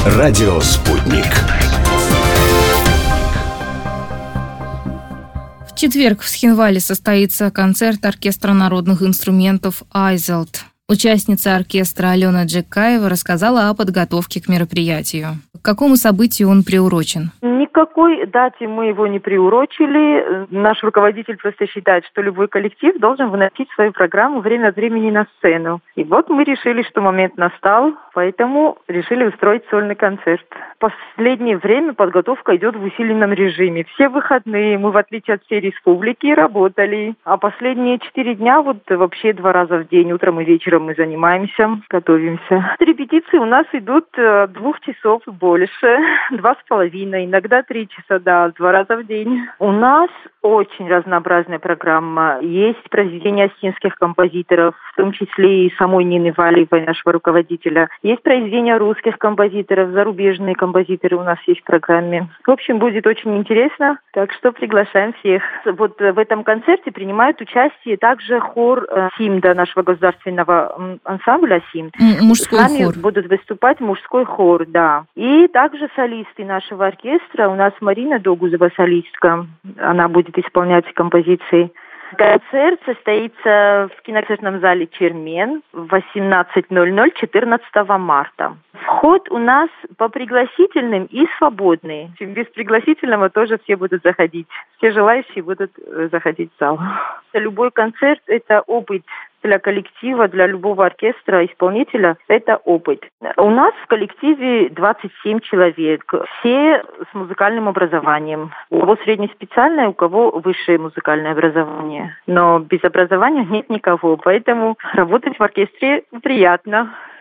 Радио «Спутник». В четверг в Схинвале состоится концерт оркестра народных инструментов «Айзелт». Участница оркестра Алена Джекаева рассказала о подготовке к мероприятию. К какому событию он приурочен? Никакой дате мы его не приурочили. Наш руководитель просто считает, что любой коллектив должен выносить свою программу время от времени на сцену. И вот мы решили, что момент настал, поэтому решили устроить сольный концерт. В последнее время подготовка идет в усиленном режиме. Все выходные мы, в отличие от всей республики, работали. А последние 4 дня вообще 2 раза в день, утром и вечером мы занимаемся, готовимся. Репетиции у нас идут 2 часов и больше, 2,5, иногда 3 часа, 2 раза в день. У нас очень разнообразная программа. Есть произведения осетинских композиторов, в том числе и самой Нины Валиевой, нашего руководителя. Есть произведения русских композиторов, зарубежные композиторы у нас есть в программе. В общем, будет очень интересно, так что приглашаем всех. В этом концерте принимает участие также хор СИМДа, нашего государственного ансамбля СИМД. Мужской С нами хор. будут выступать мужской хор, да. И также солисты нашего оркестра. У нас Марина Догузова, солистка. Она будет исполнять композиции. Концерт состоится в киноконцертном зале «Чермен» в 18:00 14 марта. Вход у нас по пригласительным и свободный. Без пригласительного тоже все будут заходить. Все желающие будут заходить в зал. Любой концерт – это опыт для коллектива, для любого оркестра, исполнителя. Это опыт. У нас в коллективе 27 человек. Все с музыкальным образованием. У кого среднеспециальное, у кого высшее музыкальное образование. Но без образования нет никого. Поэтому работать в оркестре приятно.